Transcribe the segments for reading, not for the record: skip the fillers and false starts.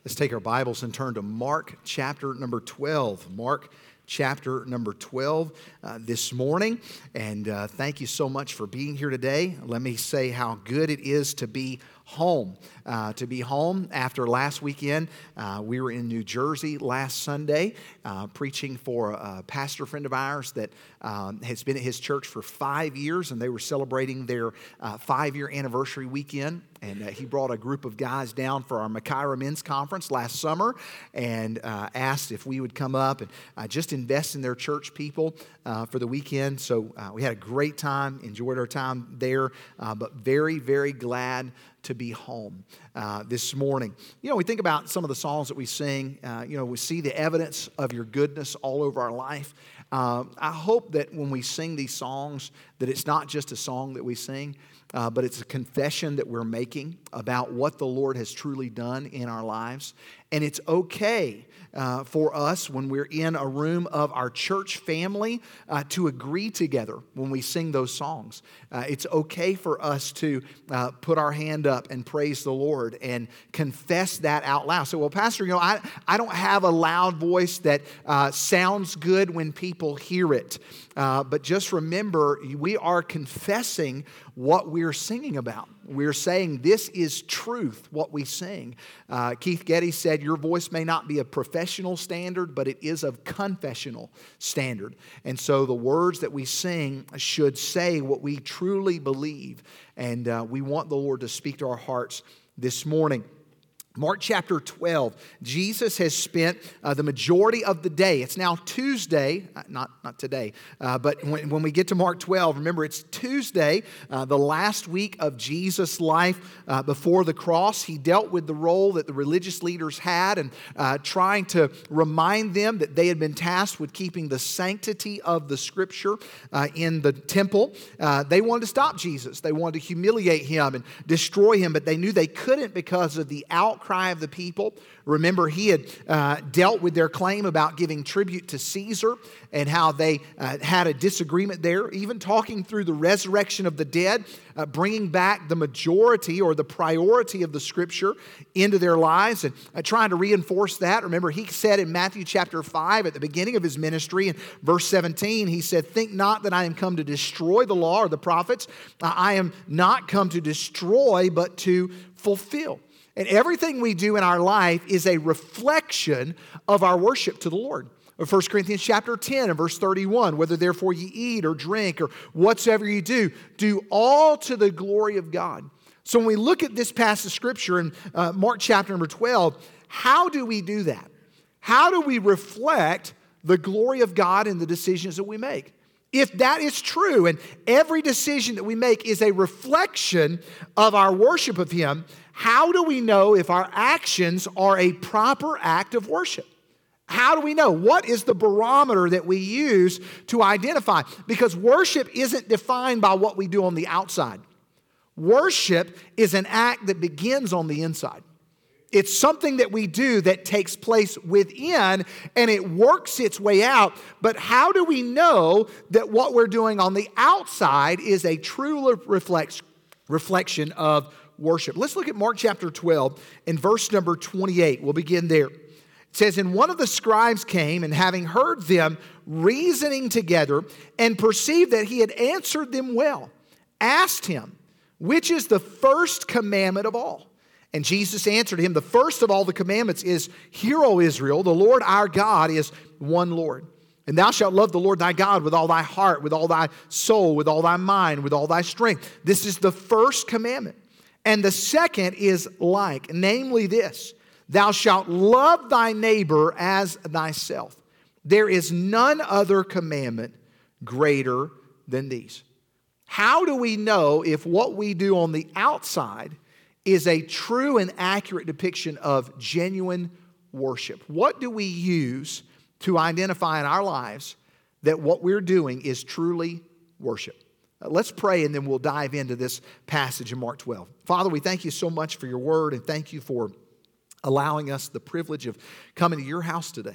Let's take our Bibles and turn to Mark chapter number 12. Mark chapter number 12 this morning. And thank you so much for being here today. Let me say how good it is to be home. After last weekend. We were in New Jersey last Sunday preaching for a pastor friend of ours that has been at his church for 5 years, and they were celebrating their 5-year anniversary weekend. And he brought a group of guys down for our Makaira Men's Conference last summer and asked if we would come up and just invest in their church people for the weekend. So we had a great time, enjoyed our time there, but very, very glad to be home this morning. You know, we think about some of the songs that we sing. We see the evidence of your goodness all over our life. I hope that when we sing these songs, that it's not just a song that we sing, but it's a confession that we're making about what the Lord has truly done in our lives. And it's okay for us when we're in a room of our church family to agree together when we sing those songs. It's okay for us to put our hand up and praise the Lord and confess that out loud. So, well, Pastor, I don't have a loud voice that sounds good when people hear it. But just remember, we are confessing what we're singing about. We're saying this is truth, what we sing. Keith Getty said, your voice may not be a professional standard, but it is of confessional standard. And so the words that we sing should say what we truly believe. And we want the Lord to speak to our hearts this morning. Mark chapter 12, Jesus has spent the majority of the day. It's now Tuesday, not today, but when we get to Mark 12, remember it's Tuesday, the last week of Jesus' life before the cross. He dealt with the role that the religious leaders had and trying to remind them that they had been tasked with keeping the sanctity of the Scripture in the temple. They wanted to stop Jesus. They wanted to humiliate Him and destroy Him, but they knew they couldn't because of the outcry of the people. Remember, he had dealt with their claim about giving tribute to Caesar and how they had a disagreement there, even talking through the resurrection of the dead, bringing back the majority or the priority of the Scripture into their lives and trying to reinforce that. Remember, he said in Matthew chapter 5 at the beginning of his ministry in verse 17, he said, "Think not that I am come to destroy the law or the prophets. I am not come to destroy, but to fulfill." And everything we do in our life is a reflection of our worship to the Lord. 1 Corinthians chapter 10 and verse 31, whether therefore ye eat or drink or whatsoever you do, do all to the glory of God. So when we look at this passage of Scripture in Mark chapter number 12, how do we do that? How do we reflect the glory of God in the decisions that we make? If that is true, and every decision that we make is a reflection of our worship of Him, how do we know if our actions are a proper act of worship? How do we know? What is the barometer that we use to identify? Because worship isn't defined by what we do on the outside. Worship is an act that begins on the inside. It's something that we do that takes place within and it works its way out. But how do we know that what we're doing on the outside is a true reflection of worship? Let's look at Mark chapter 12 and verse number 28. We'll begin there. It says, "And one of the scribes came, and having heard them reasoning together and perceived that he had answered them well, asked him, which is the first commandment of all? And Jesus answered him, the first of all the commandments is, Hear, O Israel, the Lord our God is one Lord. And thou shalt love the Lord thy God with all thy heart, with all thy soul, with all thy mind, with all thy strength. This is the first commandment. And the second is like, namely this, thou shalt love thy neighbor as thyself. There is none other commandment greater than these." How do we know if what we do on the outside is a true and accurate depiction of genuine worship? What do we use to identify in our lives that what we're doing is truly worship? Let's pray and then we'll dive into this passage in Mark 12. Father, we thank you so much for your word and thank you for allowing us the privilege of coming to your house today.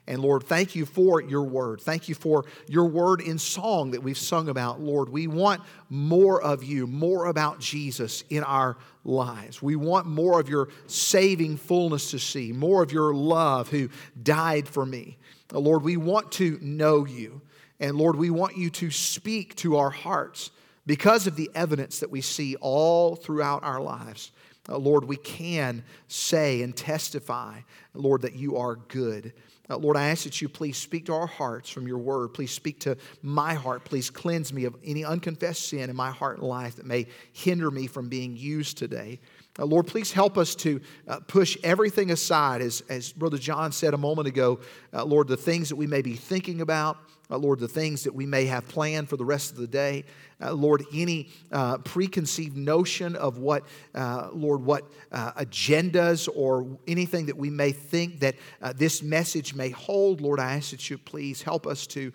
And Lord, thank you for your word. Thank you for your word in song that we've sung about. Lord, we want more of you, more about Jesus in our lives. We want more of your saving fullness to see, more of your love who died for me. Lord, we want to know you. And Lord, we want you to speak to our hearts because of the evidence that we see all throughout our lives. Lord, we can say and testify, Lord, that you are good. Lord, I ask that you please speak to our hearts from your word. Please speak to my heart. Please cleanse me of any unconfessed sin in my heart and life that may hinder me from being used today. Lord, please help us to push everything aside, as Brother John said a moment ago. Lord, the things that we may be thinking about, Lord, the things that we may have planned for the rest of the day. Lord, any preconceived notion of what agendas or anything that we may think that this message may hold, Lord, I ask that you please help us to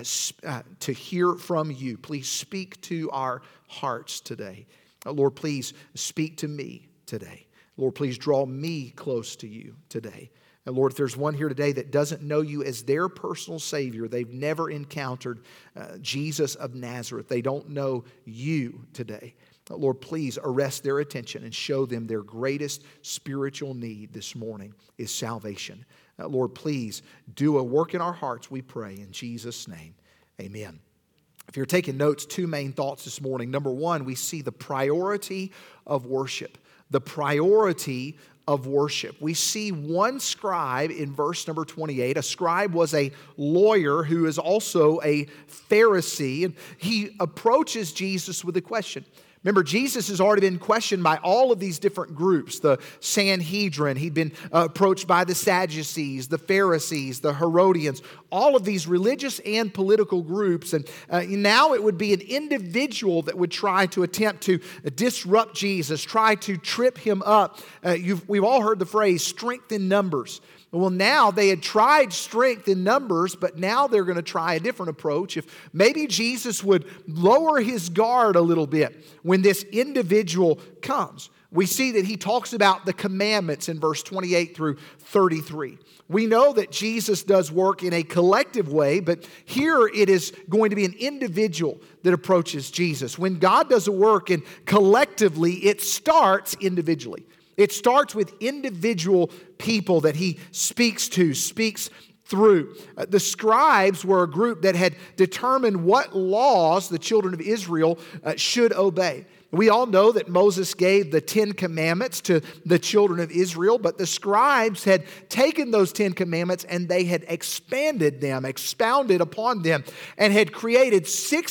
hear from you. Please speak to our hearts today. Lord, please speak to me today. Lord, please draw me close to you today. And Lord, if there's one here today that doesn't know you as their personal Savior, they've never encountered Jesus of Nazareth, they don't know you today. Lord, please arrest their attention and show them their greatest spiritual need this morning is salvation. Lord, please do a work in our hearts, we pray in Jesus' name. Amen. If you're taking notes, two main thoughts this morning. Number one, we see the priority of worship. The priority of worship. We see one scribe in verse number 28. A scribe was a lawyer who is also a Pharisee, and he approaches Jesus with a question. Remember, Jesus has already been questioned by all of these different groups. The Sanhedrin, he'd been approached by the Sadducees, the Pharisees, the Herodians, all of these religious and political groups. And now it would be an individual that would try to attempt to disrupt Jesus, try to trip him up. We've all heard the phrase, strength in numbers. Well, now they had tried strength in numbers, but now they're going to try a different approach. If maybe Jesus would lower his guard a little bit when this individual comes. We see that he talks about the commandments in verse 28 through 33. We know that Jesus does work in a collective way, but here it is going to be an individual that approaches Jesus. When God does a work and collectively, it starts individually. It starts with individual people that he speaks to, speaks through. The scribes were a group that had determined what laws the children of Israel should obey. We all know that Moses gave the 10 commandments to the children of Israel, but the scribes had taken those 10 commandments and they had expanded them, expounded upon them, and had created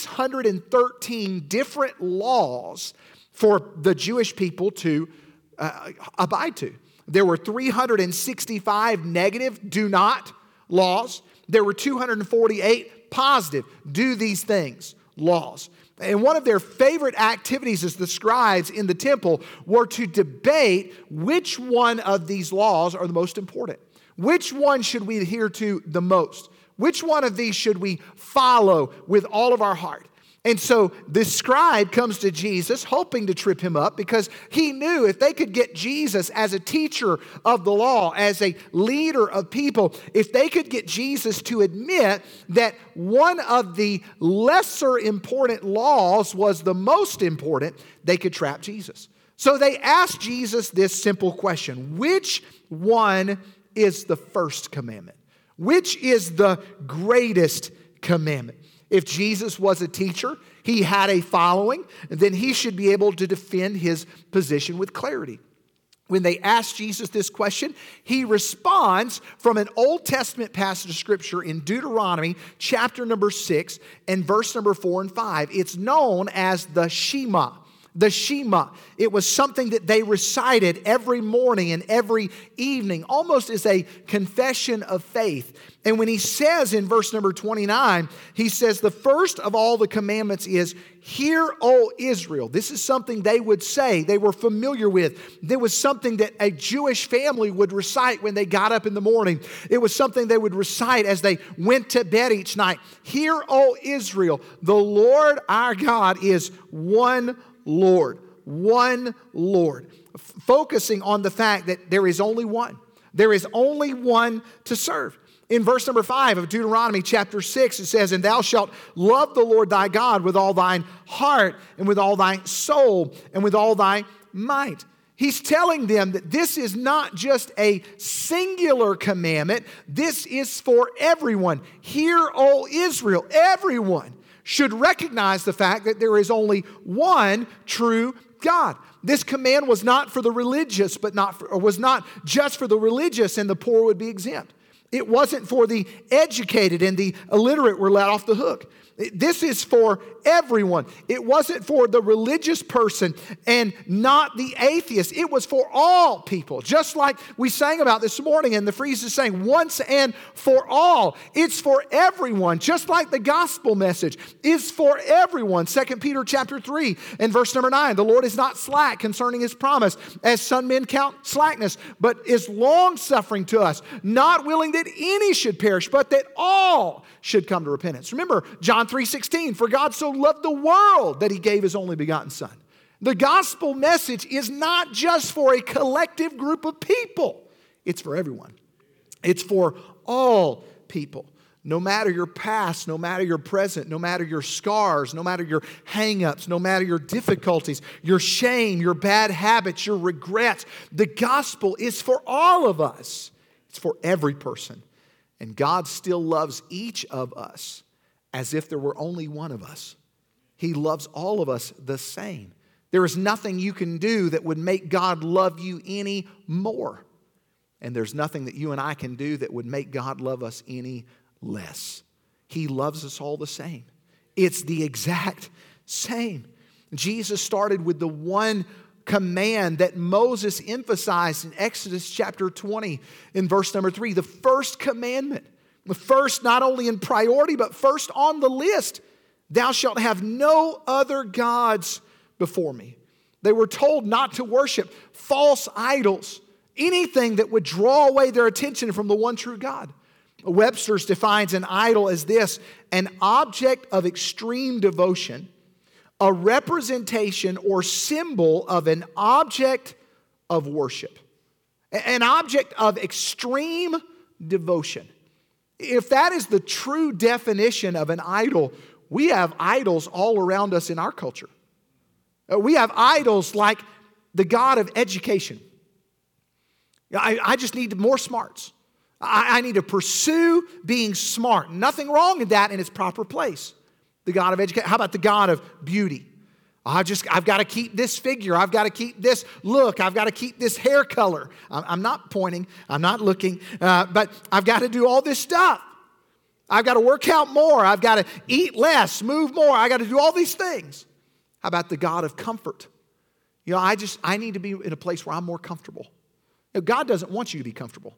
613 different laws for the Jewish people to abide to. There were 365 negative do not laws. There were 248 positive do these things laws. And one of their favorite activities as the scribes in the temple were to debate which one of these laws are the most important. Which one should we adhere to the most? Which one of these should we follow with all of our heart? And so this scribe comes to Jesus hoping to trip him up because he knew if they could get Jesus as a teacher of the law, as a leader of people, if they could get Jesus to admit that one of the lesser important laws was the most important, they could trap Jesus. So they asked Jesus this simple question: which one is the first commandment? Which is the greatest commandment? If Jesus was a teacher, he had a following, then he should be able to defend his position with clarity. When they ask Jesus this question, he responds from an Old Testament passage of Scripture in Deuteronomy chapter number 6 and verse number 4 and 5. It's known as the Shema. The Shema. It was something that they recited every morning and every evening, almost as a confession of faith. And when he says in verse number 29, he says, the first of all the commandments is, "Hear, O Israel." This is something they would say, they were familiar with. There was something that a Jewish family would recite when they got up in the morning. It was something they would recite as they went to bed each night. "Hear, O Israel, the Lord our God is one Lord." One Lord. Focusing on the fact that there is only one. There is only one to serve. In verse number 5 of Deuteronomy chapter 6, it says, "And thou shalt love the Lord thy God with all thine heart and with all thy soul and with all thy might." He's telling them that this is not just a singular commandment. This is for everyone. Hear, O Israel, everyone should recognize the fact that there is only one true God. This command was not for the religious, was not just for the religious and the poor would be exempt. It wasn't for the educated and the illiterate were let off the hook. This is for everyone. It wasn't for the religious person and not the atheist. It was for all people. Just like we sang about this morning, and the Friese is saying, once and for all. It's for everyone. Just like the gospel message is for everyone. 2 Peter chapter 3 and verse number 9. "The Lord is not slack concerning his promise, as some men count slackness, but is long-suffering to us, not willing that any should perish, but that all should come to repentance." Remember John 3:16, "For God so loved the world that he gave his only begotten Son." The gospel message is not just for a collective group of people. It's for everyone. It's for all people. No matter your past, no matter your present, no matter your scars, no matter your hang-ups, no matter your difficulties, your shame, your bad habits, your regrets, the gospel is for all of us. It's for every person. And God still loves each of us as if there were only one of us. He loves all of us the same. There is nothing you can do that would make God love you any more. And there's nothing that you and I can do that would make God love us any less. He loves us all the same. It's the exact same. Jesus started with the one command that Moses emphasized in Exodus chapter 20 in verse number 3, the first commandment. The first not only in priority, but first on the list. "Thou shalt have no other gods before me." They were told not to worship false idols, anything that would draw away their attention from the one true God. Webster's defines an idol as this: an object of extreme devotion, a representation or symbol of an object of worship. An object of extreme devotion. If that is the true definition of an idol, we have idols all around us in our culture. We have idols like the God of education. I just need more smarts. I need to pursue being smart. Nothing wrong with that in its proper place. The God of education. How about the God of beauty? I've got to keep this figure. I've got to keep this look. I've got to keep this hair color. I'm not pointing. I'm not looking. But I've got to do all this stuff. I've got to work out more. I've got to eat less, move more. I've got to do all these things. How about the God of comfort? I need to be in a place where I'm more comfortable. God doesn't want you to be comfortable.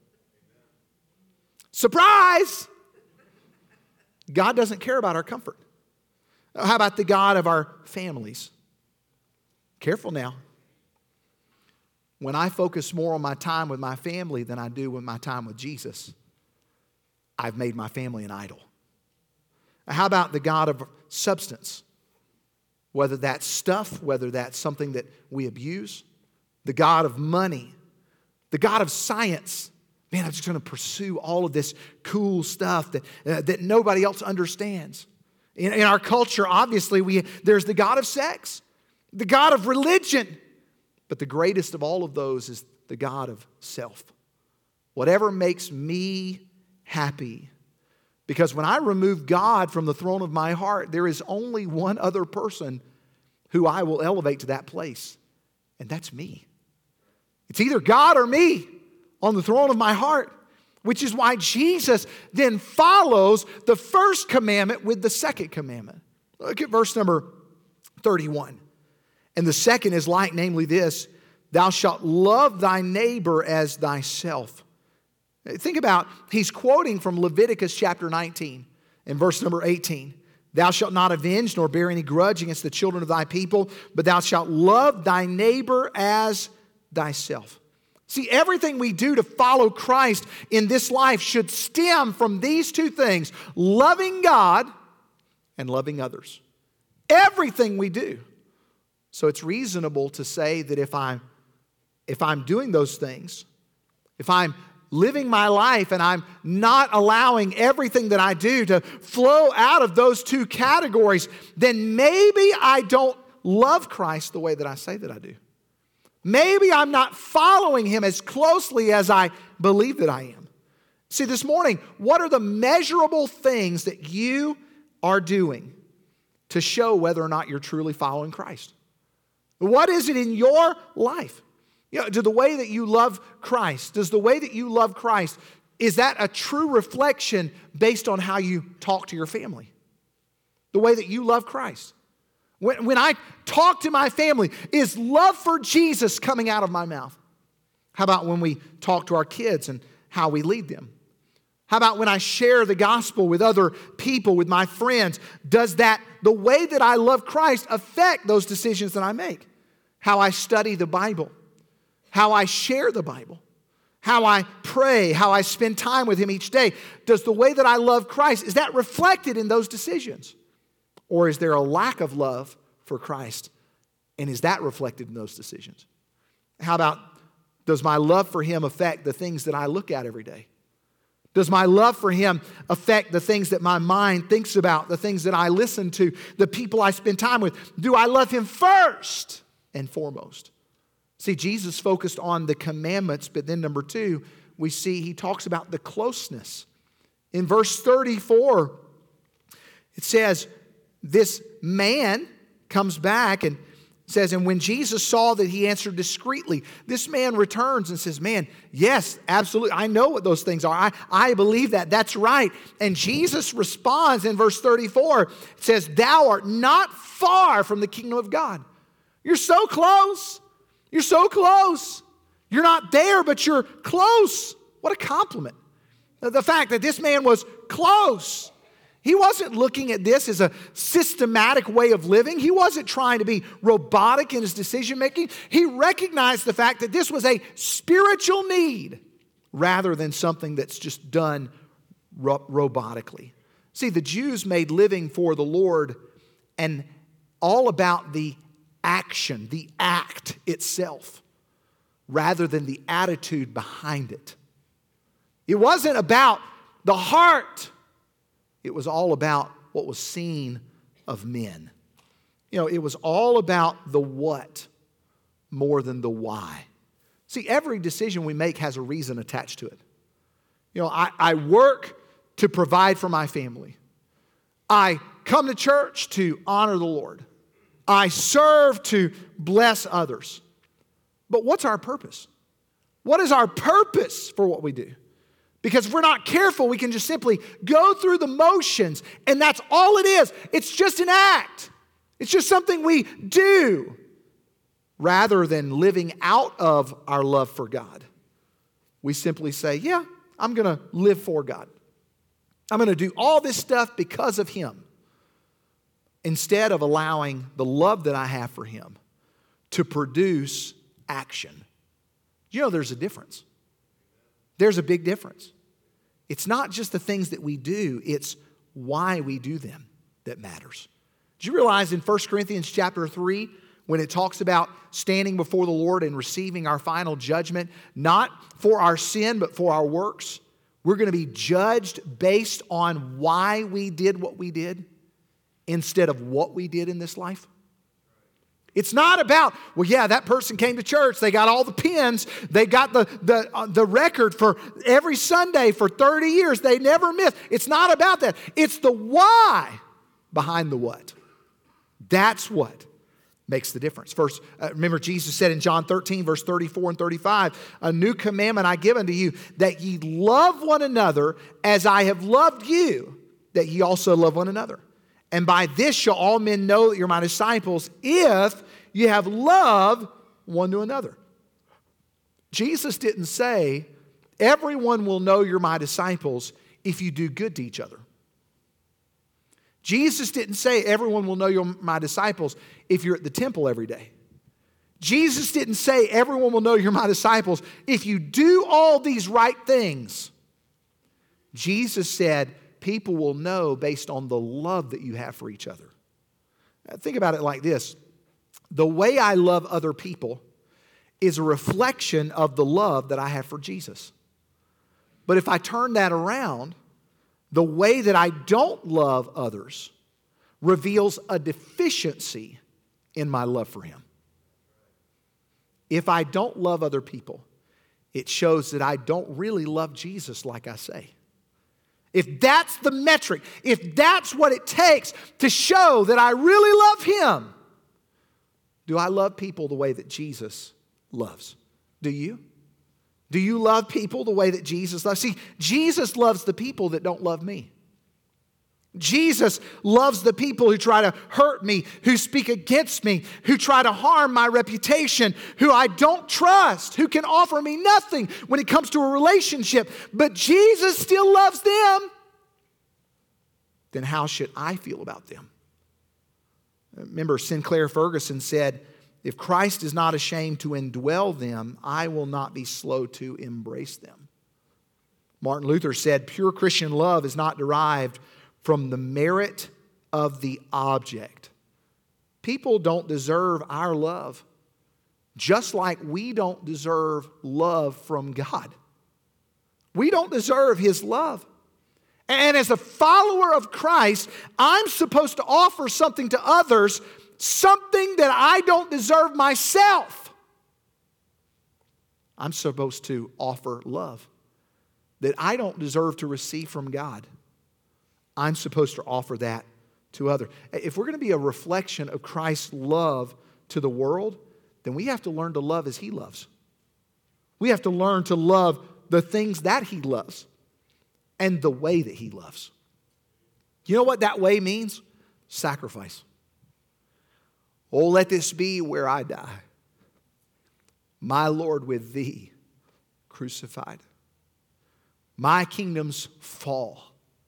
Surprise! God doesn't care about our comfort. How about the God of our families? Careful now. When I focus more on my time with my family than I do with my time with Jesus, I've made my family an idol. How about the God of substance? Whether that's stuff, whether that's something that we abuse, the God of money, the God of science. Man, I'm just going to pursue all of this cool stuff that nobody else understands. In our culture, obviously, there's the God of sex, the God of religion, but the greatest of all of those is the God of self. Whatever makes me happy. Because when I remove God from the throne of my heart, there is only one other person who I will elevate to that place, and that's me. It's either God or me on the throne of my heart, which is why Jesus then follows the first commandment with the second commandment. Look at verse number 31. "And the second is like, namely this, thou shalt love thy neighbor as thyself." Think about, he's quoting from Leviticus chapter 19 and verse number 18. "Thou shalt not avenge nor bear any grudge against the children of thy people, but thou shalt love thy neighbor as thyself." See, everything we do to follow Christ in this life should stem from these two things: loving God and loving others. Everything we do. So it's reasonable to say that if I'm doing those things, if I'm living my life and I'm not allowing everything that I do to flow out of those two categories, then maybe I don't love Christ the way that I say that I do. Maybe I'm not following Him as closely as I believe that I am. See, this morning, what are the measurable things that you are doing to show whether or not you're truly following Christ? What is it in your life? Do the way that you love Christ, does the way that you love Christ, is that a true reflection based on how you talk to your family? The way that you love Christ. When I talk to my family, is love for Jesus coming out of my mouth? How about when we talk to our kids and how we lead them? How about when I share the gospel with other people, with my friends? Does the way that I love Christ affect those decisions that I make? How I study the Bible, how I share the Bible, how I pray, how I spend time with Him each day. Does the way that I love Christ, is that reflected in those decisions? Or is there a lack of love for Christ? And is that reflected in those decisions? How about, does my love for Him affect the things that I look at every day? Does my love for Him affect the things that my mind thinks about, the things that I listen to, the people I spend time with? Do I love Him first and foremost? See, Jesus focused on the commandments, but then number 2, we see He talks about the closeness. In verse 34, it says, this man comes back and says, and when Jesus saw that he answered discreetly, this man returns and says, man, yes, absolutely, I know what those things are. I believe that. That's right. And Jesus responds in verse 34, it says, thou art not far from the kingdom of God. You're so close. You're so close. You're not there, but you're close. What a compliment. The fact that this man was close. He wasn't looking at this as a systematic way of living. He wasn't trying to be robotic in his decision making. He recognized the fact that this was a spiritual need rather than something that's just done robotically. See, the Jews made living for the Lord and all about the action, the act itself, rather than the attitude behind it. It wasn't about the heart. It was all about what was seen of men. It was all about the what more than the why. See, every decision we make has a reason attached to it. I work to provide for my family. I come to church to honor the Lord. I serve to bless others. But what's our purpose? What is our purpose for what we do? Because if we're not careful, we can just simply go through the motions, and that's all it is. It's just an act. It's just something we do, rather than living out of our love for God. We simply say, yeah, I'm going to live for God. I'm going to do all this stuff because of Him, instead of allowing the love that I have for Him to produce action. There's a difference. There's a big difference. It's not just the things that we do, it's why we do them that matters. Did you realize in 1 Corinthians chapter 3, when it talks about standing before the Lord and receiving our final judgment, not for our sin, but for our works, we're going to be judged based on why we did what we did instead of what we did in this life? It's not about, well, yeah, that person came to church. They got all the pins. They got the record for every Sunday for 30 years. They never missed. It's not about that. It's the why behind the what. That's what makes the difference. First, remember Jesus said in John 13, verse 34 and 35, a new commandment I give unto you, that ye love one another as I have loved you, that ye also love one another. And by this shall all men know that you're my disciples, if you have love one to another. Jesus didn't say, everyone will know you're my disciples if you do good to each other. Jesus didn't say, everyone will know you're my disciples if you're at the temple every day. Jesus didn't say, everyone will know you're my disciples if you do all these right things. Jesus said, people will know based on the love that you have for each other. Think about it like this. The way I love other people is a reflection of the love that I have for Jesus. But if I turn that around, the way that I don't love others reveals a deficiency in my love for Him. If I don't love other people, it shows that I don't really love Jesus like I say. If that's the metric, if that's what it takes to show that I really love Him, do I love people the way that Jesus loves? Do you? Do you love people the way that Jesus loves? See, Jesus loves the people that don't love me. Jesus loves the people who try to hurt me, who speak against me, who try to harm my reputation, who I don't trust, who can offer me nothing when it comes to a relationship. But Jesus still loves them. Then how should I feel about them? Remember, Sinclair Ferguson said, if Christ is not ashamed to indwell them, I will not be slow to embrace them. Martin Luther said, pure Christian love is not derived from the merit of the object. People don't deserve our love, just like we don't deserve love from God. We don't deserve His love. And as a follower of Christ, I'm supposed to offer something to others, something that I don't deserve myself. I'm supposed to offer love that I don't deserve to receive from God. I'm supposed to offer that to others. If we're going to be a reflection of Christ's love to the world, then we have to learn to love as He loves. We have to learn to love the things that He loves and the way that He loves. You know what that way means? Sacrifice. Oh, let this be where I die, my Lord with Thee crucified. My kingdoms fall.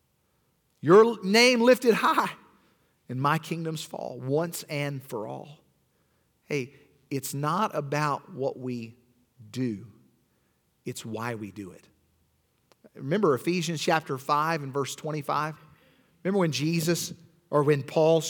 Your name lifted high, and my kingdoms fall once and for all. Hey, it's not about what we do. It's why we do it. Remember Ephesians chapter 5 and verse 25? Remember when Paul,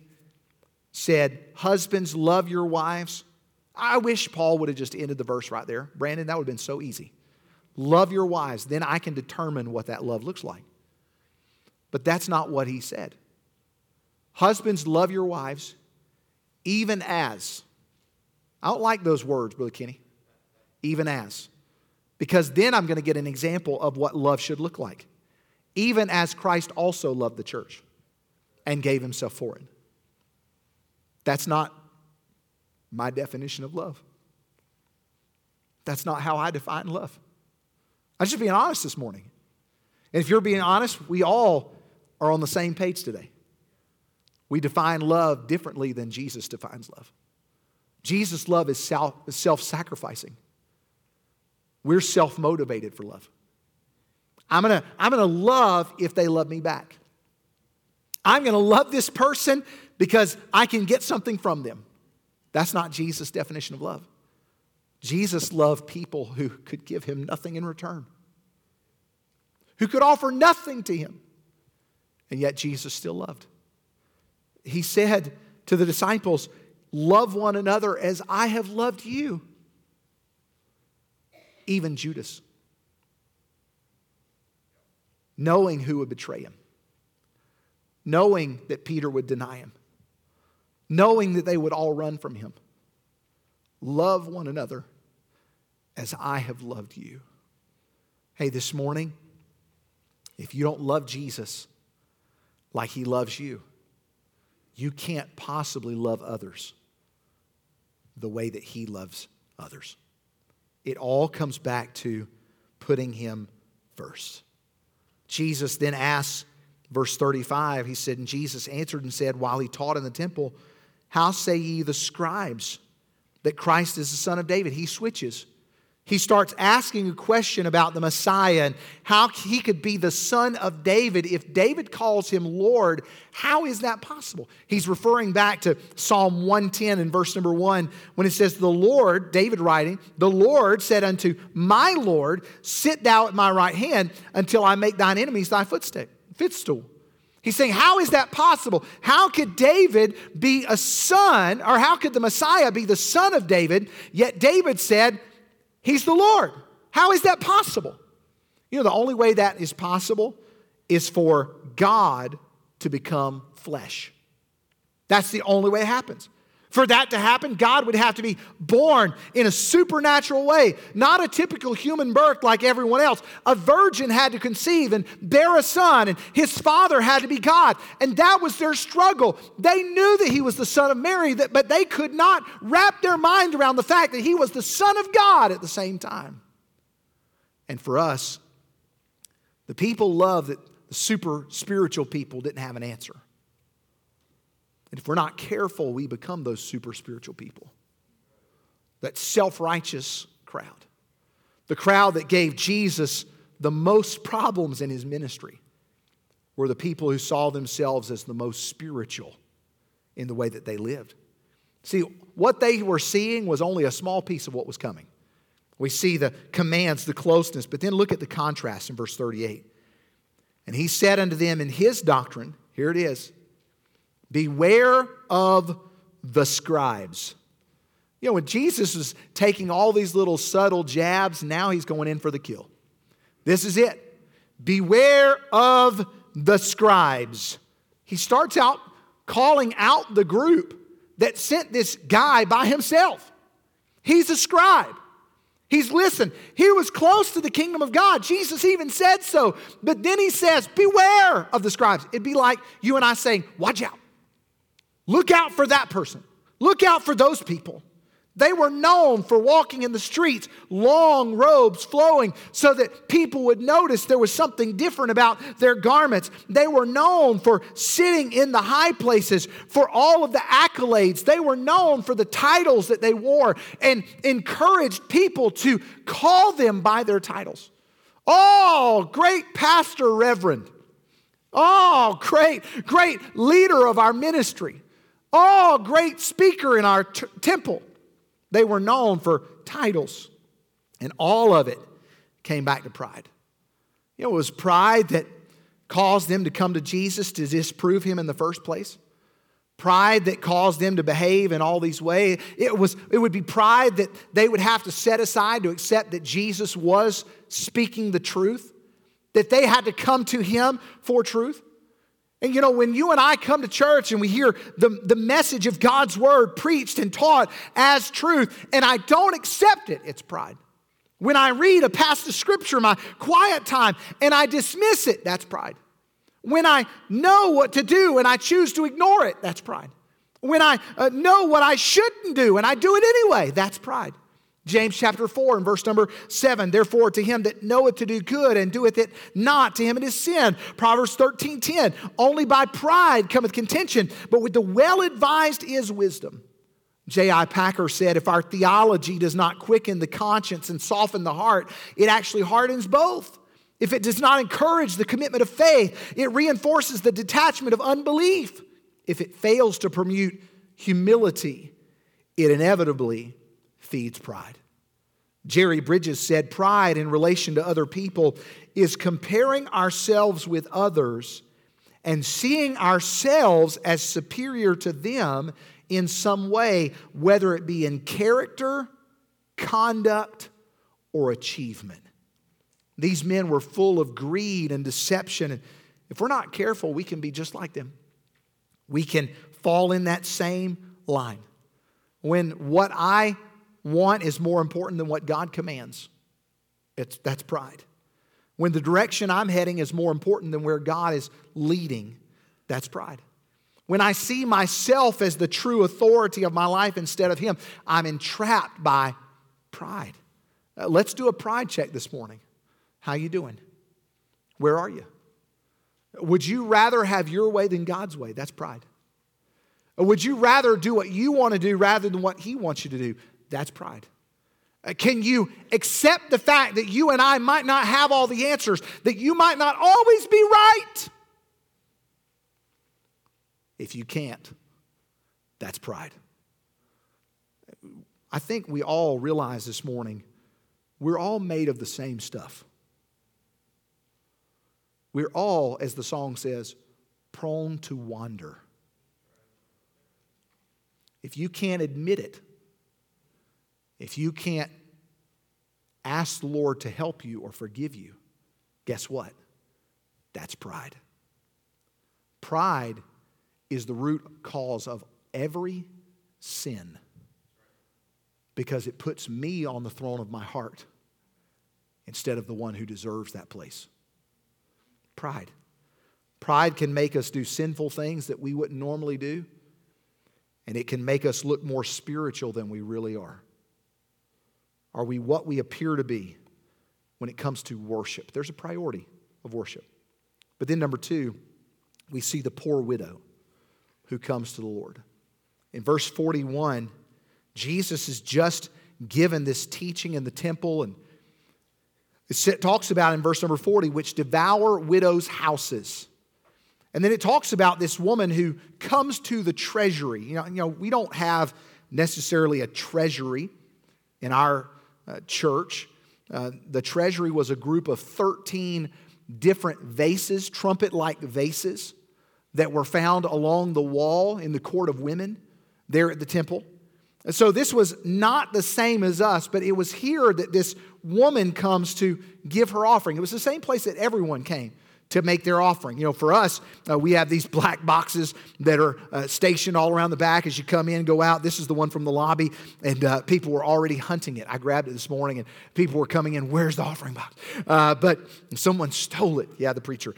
said, husbands, love your wives? I wish Paul would have just ended the verse right there. Brandon, that would have been so easy. Love your wives. Then I can determine what that love looks like. But that's not what he said. Husbands, love your wives, even as. I don't like those words, Brother Kenny. Even as. Because then I'm going to get an example of what love should look like. Even as Christ also loved the church and gave Himself for it. That's not my definition of love. That's not how I define love. I'm just being honest this morning. And if you're being honest, we all are on the same page today. We define love differently than Jesus defines love. Jesus' love is self-sacrificing. We're self-motivated for love. I'm gonna love if they love me back. I'm gonna love this person because I can get something from them. That's not Jesus' definition of love. Jesus loved people who could give Him nothing in return, who could offer nothing to Him, and yet Jesus still loved. He said to the disciples, love one another as I have loved you. Even Judas, knowing who would betray Him, knowing that Peter would deny Him, knowing that they would all run from Him. Love one another as I have loved you. Hey, this morning, if you don't love Jesus like He loves you, you can't possibly love others the way that He loves others. It all comes back to putting Him first. Jesus then asks, verse 35, He said, and Jesus answered and said, while He taught in the temple, how say ye the scribes that Christ is the Son of David? He switches. He starts asking a question about the Messiah and how He could be the Son of David. If David calls Him Lord, how is that possible? He's referring back to Psalm 110 and verse number 1 when it says, the Lord, David writing, the Lord said unto my Lord, sit thou at my right hand until I make thine enemies thy footstool. He's saying, how is that possible? How could David be a son, or how could the Messiah be the son of David, yet David said, He's the Lord? How is that possible? You know, the only way that is possible is for God to become flesh. That's the only way it happens. For that to happen, God would have to be born in a supernatural way, not a typical human birth like everyone else. A virgin had to conceive and bear a son, and his father had to be God. And that was their struggle. They knew that he was the son of Mary, but they could not wrap their mind around the fact that he was the Son of God at the same time. And for us, the people love that the super spiritual people didn't have an answer. And if we're not careful, we become those super spiritual people. That self-righteous crowd. The crowd that gave Jesus the most problems in his ministry were the people who saw themselves as the most spiritual in the way that they lived. See, what they were seeing was only a small piece of what was coming. We see the commands, the closeness, but then look at the contrast in verse 38. And he said unto them in his doctrine, here it is, beware of the scribes. You know, when Jesus was taking all these little subtle jabs, now he's going in for the kill. This is it. Beware of the scribes. He starts out calling out the group that sent this guy by himself. He's a scribe. Listen, he was close to the kingdom of God. Jesus even said so. But then he says, beware of the scribes. It'd be like you and I saying, watch out. Look out for that person. Look out for those people. They were known for walking in the streets, long robes flowing so that people would notice there was something different about their garments. They were known for sitting in the high places, for all of the accolades. They were known for the titles that they wore and encouraged people to call them by their titles. Oh, great pastor, reverend. Oh, great leader of our ministry. Oh, great speaker in our temple. They were known for titles, and all of it came back to pride. You know, it was pride that caused them to come to Jesus to disprove him in the first place. Pride that caused them to behave in all these ways. It would be pride that they would have to set aside to accept that Jesus was speaking the truth, that they had to come to him for truth. And you know, when you and I come to church and we hear the message of God's word preached and taught as truth, and I don't accept it, it's pride. When I read a passage of scripture in my quiet time and I dismiss it, that's pride. When I know what to do and I choose to ignore it, that's pride. When I know what I shouldn't do and I do it anyway, that's pride. James chapter 4 and verse number 7, therefore to him that knoweth to do good and doeth it not, to him it is sin. Proverbs 13:10, only by pride cometh contention, but with the well-advised is wisdom. J.I. Packer said, if our theology does not quicken the conscience and soften the heart, it actually hardens both. If it does not encourage the commitment of faith, it reinforces the detachment of unbelief. If it fails to promote humility, it inevitably feeds pride. Jerry Bridges said, pride in relation to other people is comparing ourselves with others and seeing ourselves as superior to them in some way, whether it be in character, conduct, or achievement. These men were full of greed and deception. And if we're not careful, we can be just like them. We can fall in that same line. When what I want is more important than what God commands, that's pride. When the direction I'm heading is more important than where God is leading, that's pride. When I see myself as the true authority of my life instead of him, I'm entrapped by pride. Let's do a pride check this morning. How you doing? Where are you? Would you rather have your way than God's way? That's pride. Or would you rather do what you want to do rather than what he wants you to do? That's pride. Can you accept the fact that you and I might not have all the answers, that you might not always be right? If you can't, that's pride. I think we all realize this morning, we're all made of the same stuff. We're all, as the song says, prone to wander. If you can't admit it, if you can't ask the Lord to help you or forgive you, Guess what? That's pride. Pride is the root cause of every sin because it puts me on the throne of my heart instead of the one who deserves that place. Pride. Pride can make us do sinful things that we wouldn't normally do, and it can make us look more spiritual than we really are. Are we what we appear to be when it comes to worship? There's a priority of worship. But then number 2, we see the poor widow who comes to the Lord. In verse 41, Jesus has just given this teaching in the temple, and it talks about in verse number 40, which devour widows' houses. And then it talks about this woman who comes to the treasury. You know, we don't have necessarily a treasury in our church. The treasury was a group of 13 different vases, trumpet-like vases, that were found along the wall in the court of women there at the temple. And so this was not the same as us, but it was here that this woman comes to give her offering. It was the same place that everyone came to make their offering. You know, for us, we have these black boxes that are stationed all around the back as you come in, go out. This is the one from the lobby, and people were already hunting it. I grabbed it this morning, and people were coming in, where's the offering box? But someone stole it. Yeah, the preacher.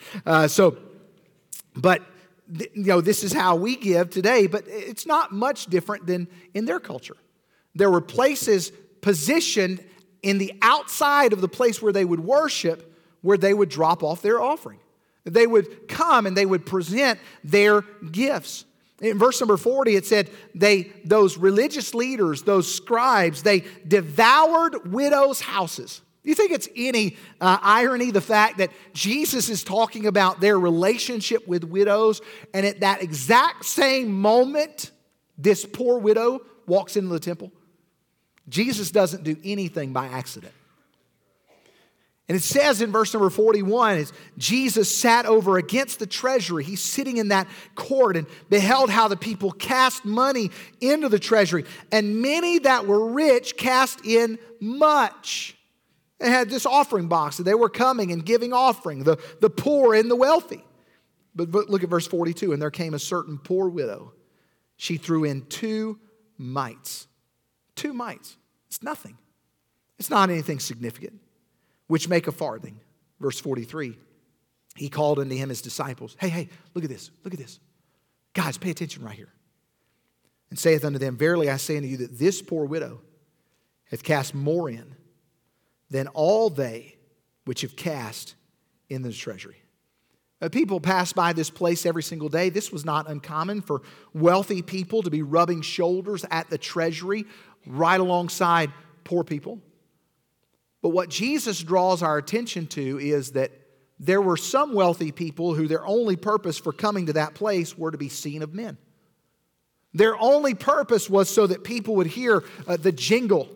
This is how we give today, but it's not much different than in their culture. There were places positioned in the outside of the place where they would worship, where they would drop off their offering. They would come and they would present their gifts. In verse number 40, it said, those religious leaders, those scribes, they devoured widows' houses. Do you think it's any irony, the fact that Jesus is talking about their relationship with widows, and at that exact same moment, this poor widow walks into the temple? Jesus doesn't do anything by accident. And it says in verse number 41, as Jesus sat over against the treasury, he's sitting in that court and beheld how the people cast money into the treasury. And many that were rich cast in much. They had this offering box, and they were coming and giving offering, the poor and the wealthy. But look at verse 42, and there came a certain poor widow. She threw in 2 mites. 2 mites. It's nothing. It's not anything significant, which make a farthing. Verse 43, he called unto him his disciples. Hey, look at this. Look at this. Guys, pay attention right here. And saith unto them, verily I say unto you that this poor widow hath cast more in than all they which have cast in the treasury. People pass by this place every single day. This was not uncommon for wealthy people to be rubbing shoulders at the treasury right alongside poor people. But what Jesus draws our attention to is that there were some wealthy people who their only purpose for coming to that place were to be seen of men. Their only purpose was so that people would hear the jingle.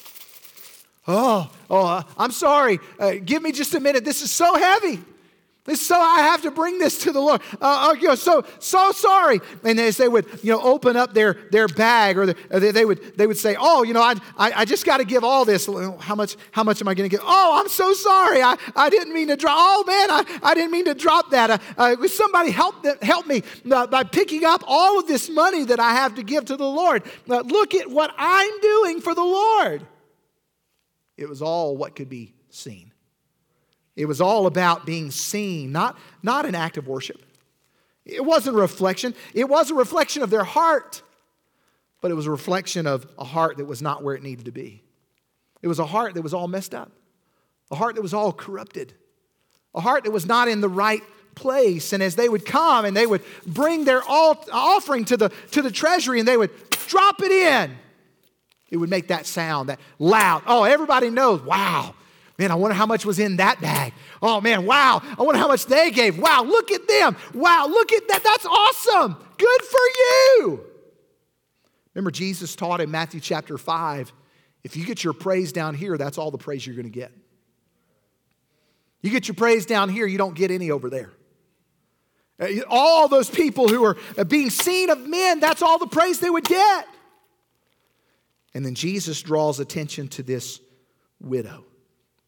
I'm sorry. Give me just a minute. This is so heavy. I have to bring this to the Lord. So sorry. And as they would, open up their bag, or they would say, I just got to give all this. How much am I going to give? Oh, I'm so sorry. I didn't mean to drop. Oh man, I didn't mean to drop that. Would somebody help me by picking up all of this money that I have to give to the Lord? Look at what I'm doing for the Lord. It was all what could be seen. It was all about being seen, not an act of worship. It wasn't a reflection. It was a reflection of their heart, but it was a reflection of a heart that was not where it needed to be. It was a heart that was all messed up, a heart that was all corrupted, a heart that was not in the right place. And as they would come and they would bring their offering to the treasury and they would drop it in, it would make that sound, that loud. Oh, everybody knows. Wow. Man, I wonder how much was in that bag. Oh man, wow. I wonder how much they gave. Wow, look at them. Wow, look at that. That's awesome. Good for you. Remember, Jesus taught in Matthew chapter 5, if you get your praise down here, that's all the praise you're going to get. You get your praise down here, you don't get any over there. All those people who are being seen of men, that's all the praise they would get. And then Jesus draws attention to this widow.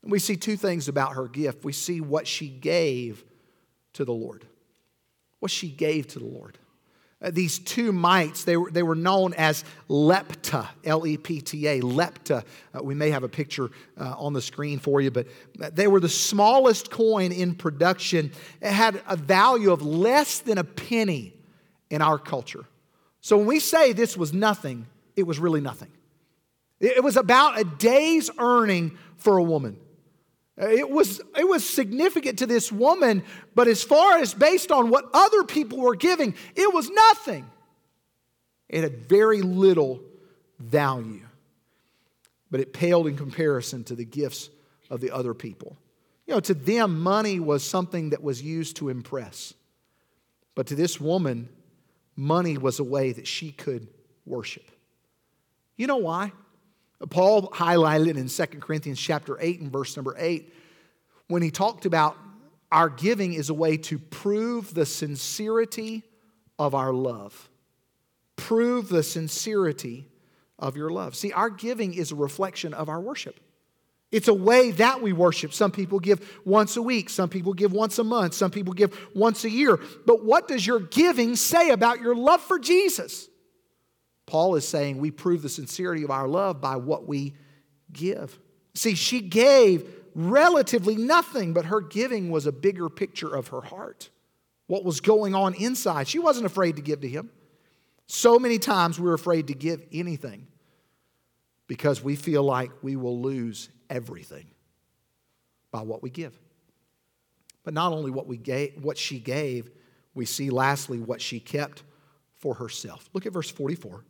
We see two things about her gift. We see what she gave to the Lord. What she gave to the Lord. These two mites, they were known as lepta, L-E-P-T-A, lepta. We may have a picture on the screen for you, but they were the smallest coin in production. It had a value of less than a penny in our culture. So when we say this was nothing, it was really nothing. It was about a day's earning for a woman. It was significant to this woman, but as far as based on what other people were giving, it was nothing. It had very little value, but it paled in comparison to the gifts of the other people. To them, money was something that was used to impress. But to this woman, money was a way that she could worship. You know why? Paul highlighted it in 2 Corinthians chapter 8 and verse number 8 when he talked about our giving is a way to prove the sincerity of our love. Prove the sincerity of your love. See, our giving is a reflection of our worship. It's a way that we worship. Some people give once a week. Some people give once a month. Some people give once a year. But what does your giving say about your love for Jesus? Paul is saying we prove the sincerity of our love by what we give. See, she gave relatively nothing, but her giving was a bigger picture of her heart. What was going on inside. She wasn't afraid to give to him. So many times we're afraid to give anything because we feel like we will lose everything by what we give. But not only what she gave, we see lastly what she kept for herself. Look at verse 44.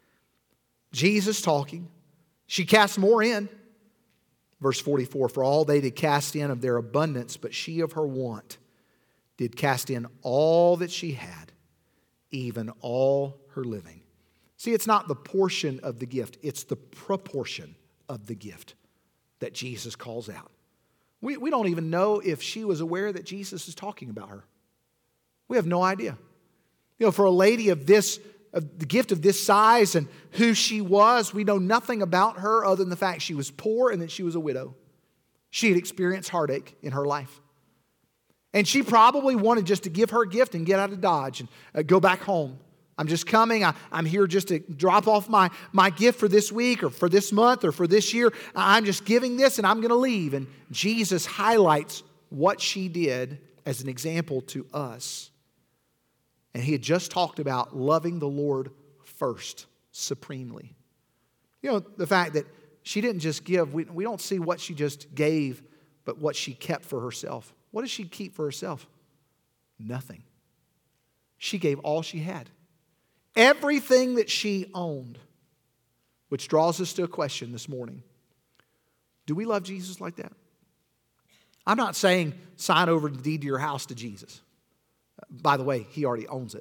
Jesus talking. She cast more in. Verse 44, for all they did cast in of their abundance, but she of her want did cast in all that she had, even all her living. See, it's not the portion of the gift, it's the proportion of the gift that Jesus calls out. We don't even know if she was aware that Jesus is talking about her. We have no idea. For a lady of the gift of this size and who she was, we know nothing about her other than the fact she was poor and that she was a widow. She had experienced heartache in her life. And she probably wanted just to give her gift and get out of Dodge and go back home. I'm just coming. I'm here just to drop off my gift for this week or for this month or for this year. I'm just giving this and I'm going to leave. And Jesus highlights what she did as an example to us. And he had just talked about loving the Lord first, supremely. The fact that she didn't just give, we don't see what she just gave, but what she kept for herself. What did she keep for herself? Nothing. She gave all she had. Everything that she owned. Which draws us to a question this morning. Do we love Jesus like that? I'm not saying sign over the deed to your house to Jesus. By the way, he already owns it.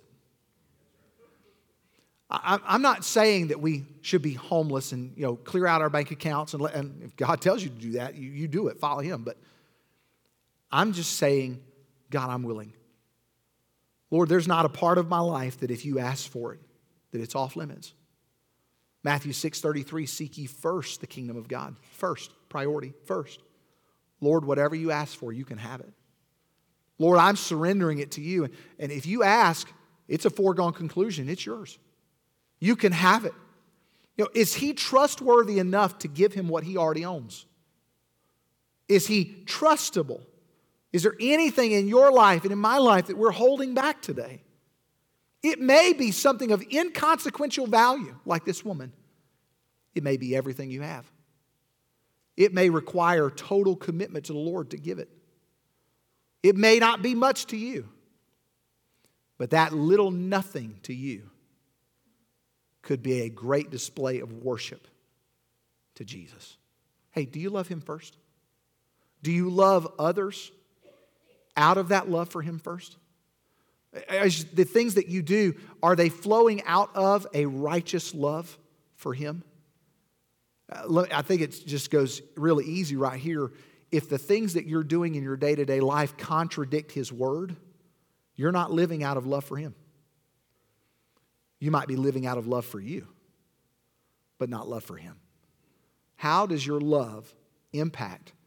I'm not saying that we should be homeless and clear out our bank accounts and if God tells you to do that, you do it, follow him. But I'm just saying, God, I'm willing. Lord, there's not a part of my life that if you ask for it, that it's off limits. Matthew 6:33, seek ye first the kingdom of God. First, priority, first. Lord, whatever you ask for, you can have it. Lord, I'm surrendering it to you. And if you ask, it's a foregone conclusion. It's yours. You can have it. Is he trustworthy enough to give him what he already owns? Is he trustable? Is there anything in your life and in my life that we're holding back today? It may be something of inconsequential value, like this woman. It may be everything you have. It may require total commitment to the Lord to give it. It may not be much to you, but that little nothing to you could be a great display of worship to Jesus. Hey, do you love him first? Do you love others out of that love for him first? The things that you do, are they flowing out of a righteous love for him? I think it just goes really easy right here. If the things that you're doing in your day-to-day life contradict his word, you're not living out of love for him. You might be living out of love for you, but not love for him. How does your love impact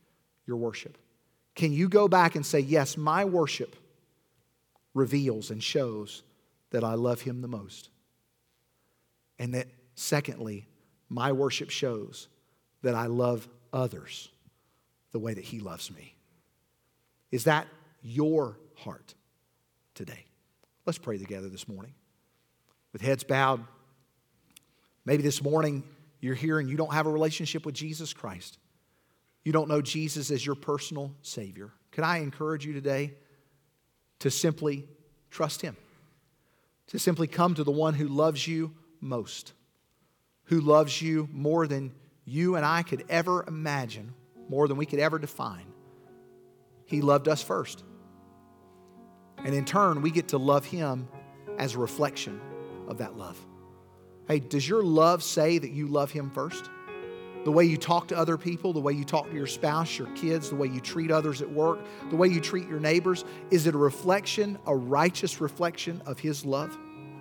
your worship? Can you go back and say, yes, my worship reveals and shows that I love Him the most? And that, secondly, my worship shows that I love others the way that He loves me. Is that your heart today? Let's pray together this morning. With heads bowed, maybe this morning you're here and you don't have a relationship with Jesus Christ. You don't know Jesus as your personal Savior. Can I encourage you today to simply trust Him? To simply come to the one who loves you most, who loves you more than you and I could ever imagine, more than we could ever define. He loved us first. And in turn, we get to love Him as a reflection of that love. Hey, does your love say that you love Him first? The way you talk to other people, the way you talk to your spouse, your kids, the way you treat others at work, the way you treat your neighbors, is it a reflection, a righteous reflection of His love?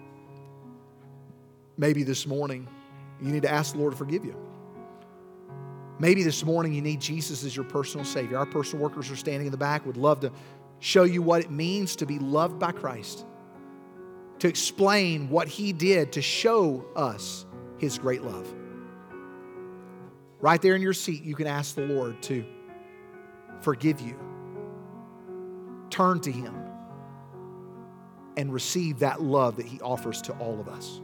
Maybe this morning you need to ask the Lord to forgive you. Maybe this morning you need Jesus as your personal Savior. Our personal workers are standing in the back, would love to show you what it means to be loved by Christ, to explain what He did to show us His great love. Right there in your seat, you can ask the Lord to forgive you. Turn to Him and receive that love that He offers to all of us.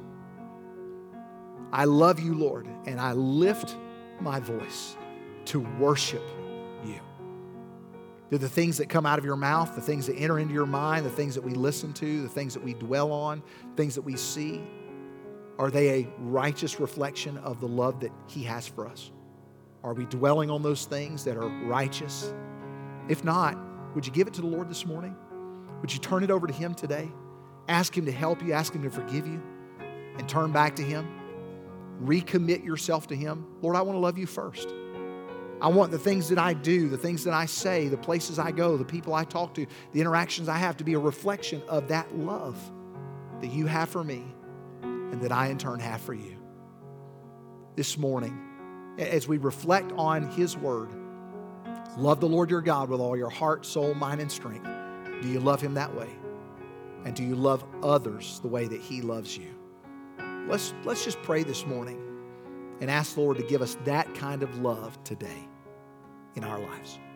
I love you, Lord, and I lift my voice to worship you. Do the things that come out of your mouth, the things that enter into your mind, the things that we listen to, the things that we dwell on, things that we see, are they a righteous reflection of the love that He has for us? Are we dwelling on those things that are righteous? If not, would you give it to the Lord this morning? Would you turn it over to Him today? Ask Him to help you, ask Him to forgive you, and turn back to Him. Recommit yourself to Him. Lord, I want to love you first. I want the things that I do, the things that I say, the places I go, the people I talk to, the interactions I have to be a reflection of that love that you have for me and that I in turn have for you. This morning, as we reflect on His Word, love the Lord your God with all your heart, soul, mind, and strength. Do you love Him that way? And do you love others the way that He loves you? Let's just pray this morning and ask the Lord to give us that kind of love today in our lives.